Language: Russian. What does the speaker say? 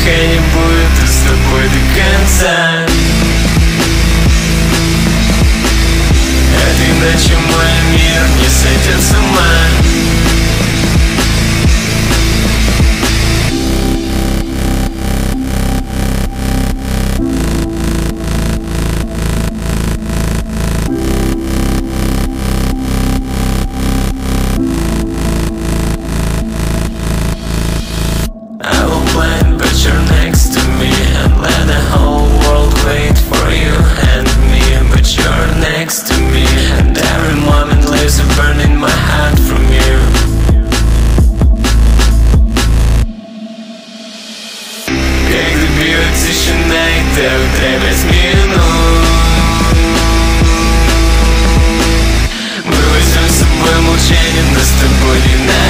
не буду с тобой до конца. Это иначе мой мир не сойдет с ума. Тишина и до утра 5 минут. Мы возьмем с собой молчание, но с тобой не надо.